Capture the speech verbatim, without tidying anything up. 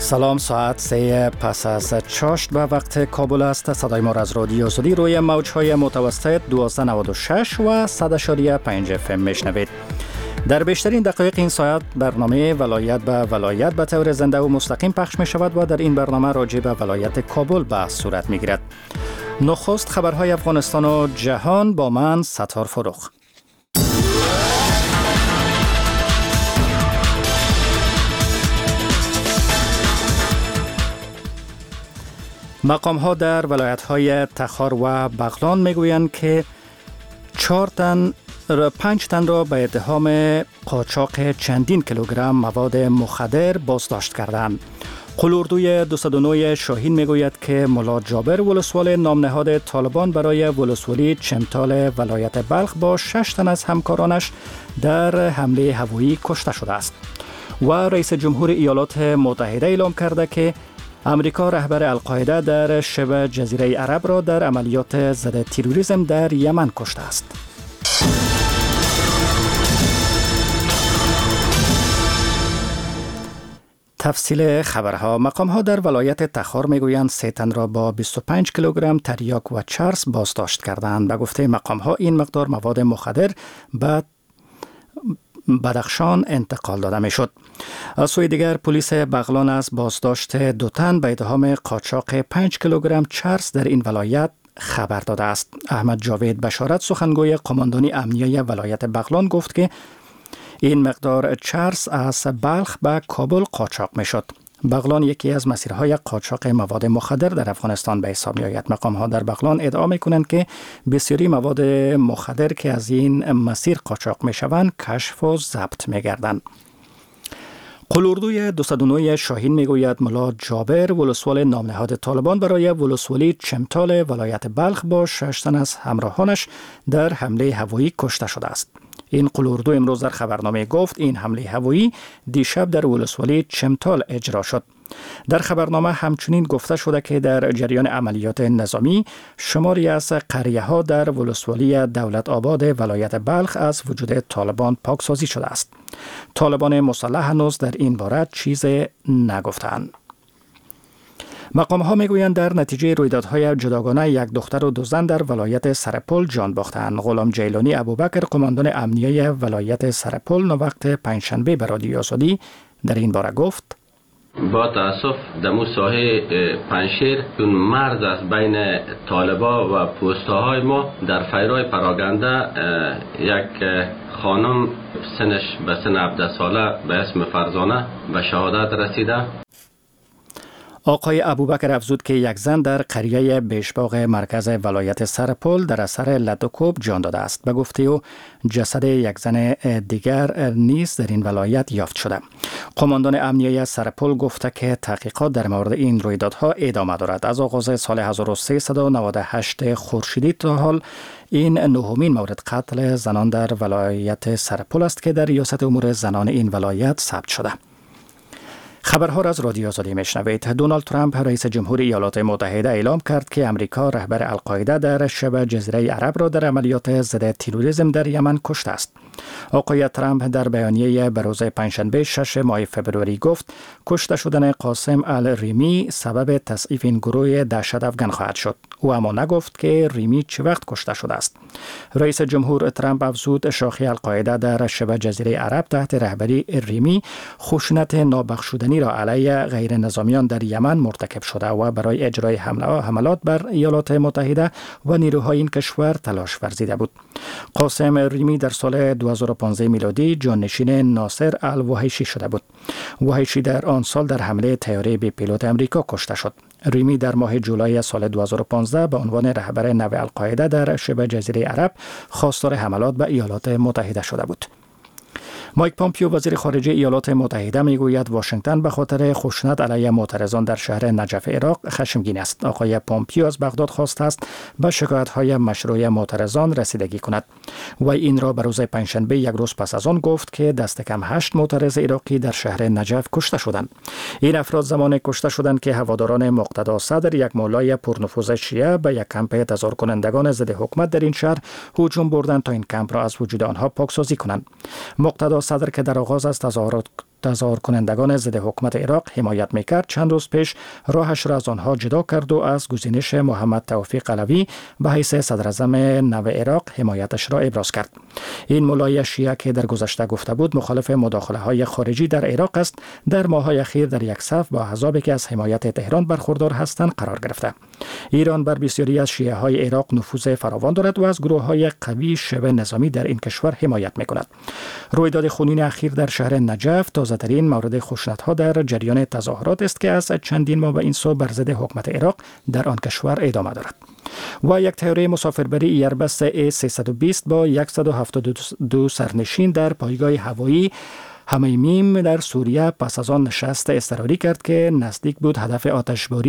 سلام، ساعت سه پس از چاشت به وقت کابل است. صدای ما از رادیو سودی روی موجهای متوسط دویست و نود و شش و صد و پنج اف ام میشنوید. در بیشترین دقایق این ساعت برنامه ولایت به ولایت به طور زنده و مستقیم پخش می شود و در این برنامه راجع به ولایت کابل بحث صورت می گیرد. نخست خبرهای افغانستان و جهان با من ستار فروخ. مقام ها در ولایت های تخار و بغلان می گویند که چهار تن پنج تن را به اتهام قاچاق چندین کیلوگرم مواد مخدر بازداشت کردند. قلوردوی دویست و نه شاهین می گوید که ملا جابر ولسوال نام نهاد طالبان برای ولسوالی چمتال ولایت بلخ با شش تن از همکارانش در حمله هوایی کشته شده است. و رئیس جمهور ایالات متحده اعلام کرده که امریکا رهبر القاعده در شبه جزیره عرب را در عملیات ضد تروریسم در یمن کشته است. تفصیل خبرها. مقام ها در ولایت تخار میگویند سه تن را با بیست و پنج کیلوگرم تریاک و چرس بازداشت کردند. به گفته مقام ها این مقدار مواد مخدر به بدخشان انتقال داده می شد. از سوی دیگر پلیس بغلان از بازداشت دو تن به اتهام قاچاق پنج کیلوگرم چرس در این ولایت خبر داده است. احمد جاوید بشارت سخنگوی قماندانی امنیه ولایت بغلان گفت که این مقدار چرس از بلخ به کابل قاچاق می شد. بغلان یکی از مسیرهای قاچاق مواد مخدر در افغانستان به حساب می آید. مقام ها در بغلان ادعا می کنند که بسیاری مواد مخدر که از این مسیر قاچاق می شوند کشف و ضبط می گردند. قلوردوی دویست و نه شاهین می گوید ملا جابر ولسوال نام نهاد طالبان برای ولسوالی چمتال ولایت بلخ با شش تن از همراهانش در حمله هوایی کشته شده است. این قلوردو امروز در خبرنامه گفت این حمله هوایی دیشب در ولسوالی چمتال اجرا شد. در خبرنامه همچنین گفته شده که در جریان عملیات نظامی شماری از قریه ها در ولسوالی دولت آباد ولایت بلخ از وجود طالبان پاکسازی شده است. طالبان مسلح هنوز در این باره چیز نگفتند. مقام ها میگویند در نتیجه رویدادهای جداگانه یک دختر و دو زن در ولایت سرپل جان باختند. غلام جیلانی ابوبکر قماندان امنیه ولایت سرپل نوقت پنجشنبه به رادیو سودی در این باره گفت: با تاسف در مو ساحه پنشیر اون مرز از بین طالبا و پوستاهای ما در فیرای پراگنده یک خانم سنش به سن هفده ساله به اسم فرزانه به شهادت رسیده. آقای ابوبکر افزود که یک زن در قریه بیشباغ مرکز ولایت سرپل در اثر لدوکوب جان داده است. به گفته او جسد یک زن دیگر نیز در این ولایت یافت شده. قماندان امنیه سرپل گفته که تحقیقات در مورد این رویدادها ادامه دارد. از آغاز سال هزار و سیصد و نود و هشت خورشیدی تا حال این نهمین مورد قتل زنان در ولایت سرپل است که در ریاست امور زنان این ولایت ثبت شده. خبرها را از رادیو آزادی میشنوید. دونالد ترامپ رئیس جمهور ایالات متحده اعلام کرد که امریکا رهبر القاعده در شبه جزیره عرب را در عملیات ضد تروریسم در یمن کشته است. آقای ترامپ در بیانیه به روز پنجشنبه شش ماه فوریه گفت کشته شدن قاسم الریمی سبب تضعیف این گروه دهشت افغان خواهد شد. او اما نگفت که ریمی چه وقت کشته شده است. رئیس جمهور ترامپ افزود شاخه القاعده در شبه جزیره عرب تحت رهبری ریمی خشونت نابخشودنی را علیه غیر نظامیان در یمن مرتکب شده و برای اجرای حملات بر ایالات متحده و نیروهای این کشور تلاش ورزیده بود. قاسم ریمی در سال دو هزار و پانزده میلادی جانشین ناصر الوحیشی شده بود. وحیشی در آن سال در حمله طیاره بی پیلوت امریکا کشته شد. ریمی در ماه جولای سال دو هزار و پانزده به عنوان رهبر نو القاعده در شبه جزیره عرب خواستار حملات به ایالات متحده شده بود. مایک پامپیو وزیر خارجه ایالات متحده میگوید واشنگتن به خاطر خشونت علیه معترضان در شهر نجف عراق خشمگین است. آقای پامپیو از بغداد خواسته است به شکایت‌های مشروع معترضان رسیدگی کند. و این را به روز پنجشنبه یک روز پس از آن گفت که دست کم هشت معترض عراقی در شهر نجف کشته شدند. این افراد زمان کشته شدند که هواداران مقتدا صدر یک مولای پرنفوذ شیعه به یک کمپ تظاهر کنندگان ضد حکومت در این شهر هجوم بردند تا این کمپ را از وجود آنها پاکسازی کنند. مقتدا صدر که در آغاز از تظاهرات تظاهر کنندگان ضد حکومت عراق حمایت میکرد چند روز پیش راهش را از آنها جدا کرد و از گزینش محمد توفیق علوی به حیث صدر اعظم نو عراق حمایتش را ابراز کرد. این مولای شیعه که در گذشته گفته بود مخالف مداخله های خارجی در عراق است، در ماه‌های اخیر در یک صف با احزابی که از حمایت تهران برخوردار هستند قرار گرفته. ایران بر بسیاری از شیعه های عراق نفوذ فراوان دارد و از گروه های قوی شبه نظامی در این کشور حمایت میکند. رویداد خونین اخیر در شهر نجف تازه‌ترین مورد خشونت‌ها در جریان تظاهرات است که از چندین ماه به این سو بر ضد حکومت عراق در آن کشور ادامه دارد. و یک طیاره مسافربری ایربس ای سیصد و بیست با صد و هفتاد و دو سرنشین در پایگاه هوایی حمیمیم در سوریه پس از آن نشست اضطراری کرد که نزدیک بود هدف آتشباری